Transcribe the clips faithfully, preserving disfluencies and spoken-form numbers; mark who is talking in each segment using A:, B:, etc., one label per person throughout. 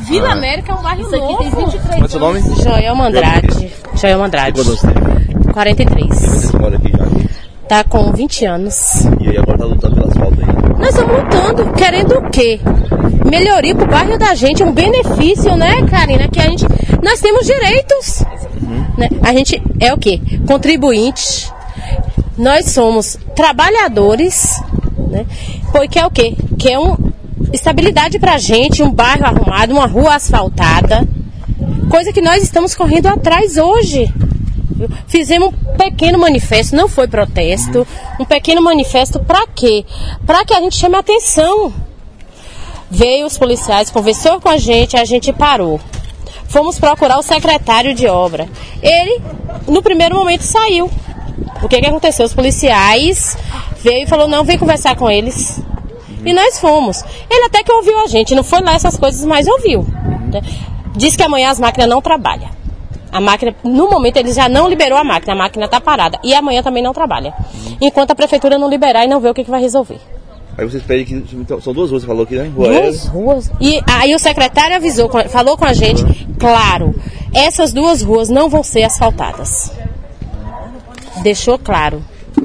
A: Vila ah. América é um bairro Isso novo. Aqui tem vinte e três
B: Qual é o seu nome?
C: Joelma Andrade. Joelma Andrade.
B: Quantos anos tem?
C: quarenta e três.
B: Você mora aqui já?
C: Tá com vinte anos.
B: E aí agora tá lutando pelo asfalto aí?
C: Nós estamos lutando, querendo o quê? Melhoria pro bairro da gente, um benefício, né, Karina? Que a gente, nós temos direitos. Uhum. Né? A gente é o quê? Contribuinte. Nós somos trabalhadores, né? Porque é o quê? Que é uma estabilidade pra gente, um bairro arrumado, uma rua asfaltada. Coisa que nós estamos correndo atrás hoje. Fizemos um pequeno manifesto, não foi protesto, um pequeno manifesto para quê? Para que a gente chame a atenção. Veio os policiais, conversou com a gente, a gente parou. Fomos procurar o secretário de obra. Ele, no primeiro momento, saiu. O que que aconteceu? Os policiais veio e falou, não, vem conversar com eles. E nós fomos. Ele até que ouviu a gente, não foi lá essas coisas, mas ouviu. Diz que amanhã as máquinas não trabalham. A máquina, no momento, ele já não liberou a máquina, a máquina está parada. E amanhã também não trabalha. Enquanto a prefeitura não liberar e não ver o que, que vai resolver.
B: Aí vocês pedem que. Então, são duas ruas, você falou aqui, né? Rua
C: duas
B: L.
C: ruas. E aí o secretário avisou, falou com a gente, claro, essas duas ruas não vão ser asfaltadas. Deixou claro.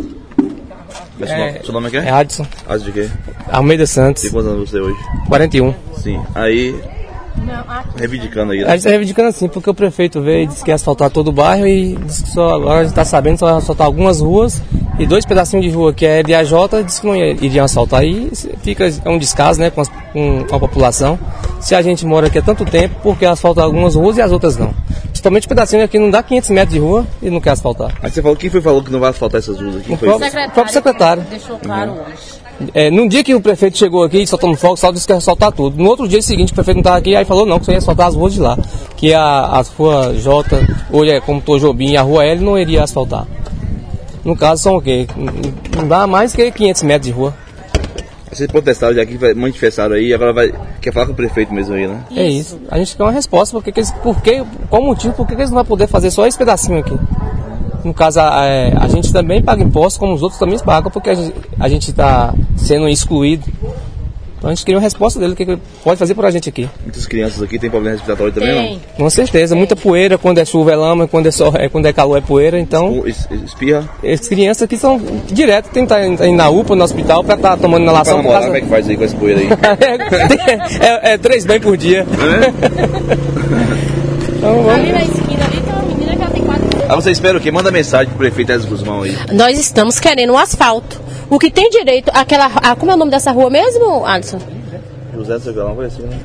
B: Mas seu, nome, seu nome é quê?
D: É Adson.
B: Adson de quê?
D: Almeida Santos.
B: Tem quantos anos você hoje?
D: quarenta e um.
B: Sim. Aí. Reivindicando aí, né?
D: A gente está reivindicando assim, porque o prefeito veio e disse que ia asfaltar todo o bairro e disse que só, agora a gente está sabendo que só vai asfaltar algumas ruas e dois pedacinhos de rua que é L e A J disse que não iriam asfaltar. Aí fica é um descaso, né, com, as, com, com a população. Se a gente mora aqui há tanto tempo, porque asfalta algumas ruas e as outras não. Principalmente o pedacinho aqui não dá quinhentos metros de rua e não quer asfaltar.
B: Aí você falou, quem foi que falou que não vai asfaltar essas ruas aqui?
D: O, foi próprio, o próprio secretário.
A: Deixou claro uhum. hoje.
D: É, num dia que o prefeito chegou aqui e soltando fogo, só disse que ia soltar tudo. No outro dia seguinte, o prefeito não estava aqui, aí falou não, que só ia soltar as ruas de lá. Que a, a rua J, hoje é como Tojobim, e a rua L não iria asfaltar. No caso, são o quê? Não dá mais que quinhentos metros de rua.
B: Vocês protestaram já que manifestaram aí, agora vai, quer falar com o prefeito mesmo aí, né?
D: Isso. É isso. A gente quer uma resposta, porque eles, por quê, qual o motivo, por que eles não vão poder fazer só esse pedacinho aqui? No caso, a, a gente também paga impostos, como os outros também pagam, porque a gente está sendo excluído. Então a gente queria uma resposta dele, o que ele pode fazer por a gente aqui.
B: Muitas crianças aqui têm problema respiratório também,
C: tem.
B: Não?
D: Com certeza, muita poeira, quando é chuva é lama, quando é, sol, é, quando é calor é poeira, então...
B: Espirra?
D: As crianças aqui são direto, tem que estar indo na U P A, no hospital, para estar tá tomando inalação.
B: Para namorar, como é que faz aí com essa poeira aí?
D: é, é, é três banhos por dia.
B: É?
C: Então, vamos. Ali na esquina, ali tem uma menina que ela tem quatro...
B: Ah, você espera o quê? Manda mensagem pro prefeito Ezio Guzmão aí.
C: Nós estamos querendo um asfalto. O que tem direito, aquela... Ah, como é o nome dessa rua mesmo, Alisson?
B: José Segalão, vai assim, né?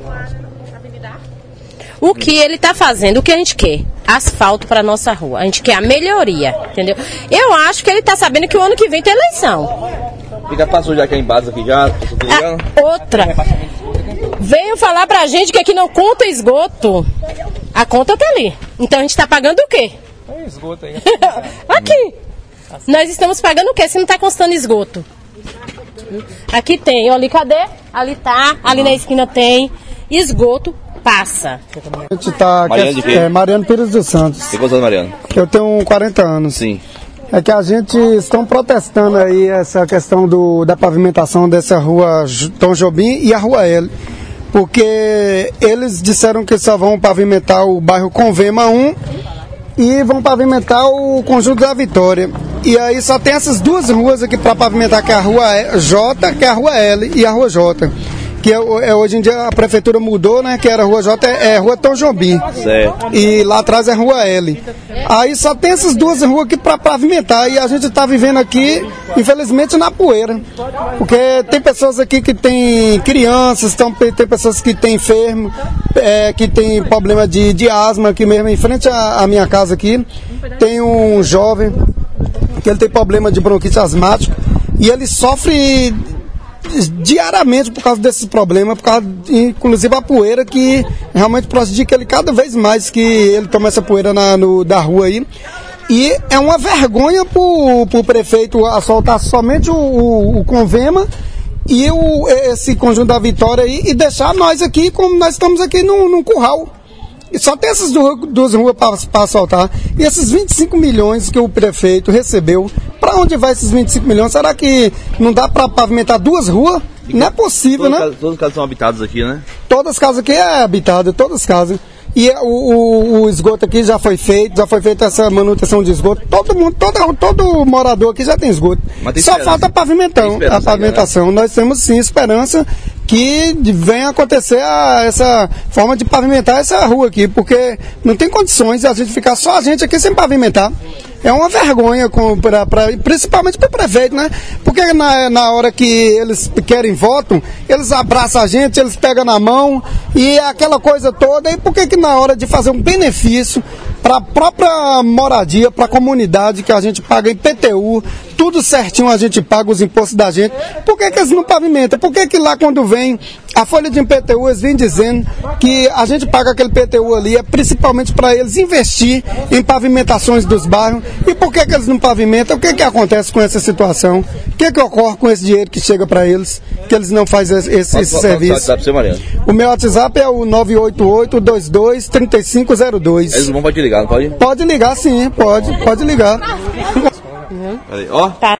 C: O que ele está fazendo, o que a gente quer? Asfalto para nossa rua. A gente quer a melhoria, entendeu? Eu acho que ele está sabendo que o ano que vem tem eleição.
B: Já passou já aqui em base aqui já?
C: Ah, outra. Veio falar pra gente que aqui não conta esgoto. A conta tá ali. Então a gente está pagando o quê?
D: Tem esgoto aí.
C: Aqui. Nós estamos pagando o quê se não está constando esgoto? Aqui tem, ali cadê? Ali tá, ali na esquina tem. Esgoto passa.
E: A gente tá
B: Mariano de quê?
E: É, Mariano Pires dos Santos.
B: Tem quantos anos, Mariano?
E: Eu tenho quarenta anos.
B: Sim.
E: É que a gente estão protestando aí essa questão do, da pavimentação dessa rua Tom Jobim e a rua L. Porque eles disseram que só vão pavimentar o bairro Convema um e vão pavimentar o Conjunto da Vitória. E aí só tem essas duas ruas aqui para pavimentar, que é a rua J, que é a rua L e a rua J. Que é, é, hoje em dia a prefeitura mudou, né? Que era a rua J, é, é rua Tom Jobim.
B: Certo.
E: E lá atrás é rua L. Aí só tem essas duas ruas aqui para pavimentar. E a gente está vivendo aqui, infelizmente, na poeira. Porque tem pessoas aqui que tem crianças, tão, tem pessoas que tem enfermo, é, que tem problema de, de asma, aqui mesmo em frente à, à minha casa aqui. Tem um jovem que ele tem problema de bronquite asmático e ele sofre diariamente por causa desses problemas, por causa, inclusive, a poeira que realmente prejudica ele cada vez mais, que ele toma essa poeira na, no, da rua aí. E é uma vergonha para o prefeito asfaltar somente o, o, o Convema e o, esse Conjunto da Vitória aí e deixar nós aqui como nós estamos aqui num, num curral. E só tem essas duas, duas ruas para asfaltar. E esses vinte e cinco milhões que o prefeito recebeu, para onde vai esses vinte e cinco milhões? Será que não dá para pavimentar duas ruas Não é possível,
B: todas
E: né?
B: As, todas as casas são habitadas aqui, né?
E: Todas as casas aqui é habitada, todas as casas. E o, o, o esgoto aqui já foi feito, já foi feita essa manutenção de esgoto. Todo mundo, todo, todo morador aqui já tem esgoto. Tem Só falta a pavimentação. A pavimentação. Aí, né? Nós temos sim esperança que venha acontecer a, essa forma de pavimentar essa rua aqui, porque não tem condições de a gente ficar só a gente aqui sem pavimentar. É uma vergonha, com, pra, pra, principalmente para o prefeito, né? Porque na, na hora que eles querem voto, eles abraçam a gente, eles pegam na mão e aquela coisa toda. E por que que na hora de fazer um benefício para a própria moradia, para a comunidade que a gente paga em P T U, tudo certinho a gente paga os impostos da gente, por que que eles não pavimentam? Por que que lá quando vem a folha de I P T U, eles vêm dizendo que a gente paga aquele P T U ali, é principalmente para eles investir em pavimentações dos bairros, e por que que eles não pavimentam? O que que acontece com essa situação? O que que ocorre com esse dinheiro que chega para eles, que eles não fazem esse, esse, esse serviço? O meu WhatsApp é o nove oito oito, dois dois, três cinco zero dois.
B: Eles vão pode ligar, não pode?
E: Pode ligar sim, pode, pode ligar.
B: Peraí, ó.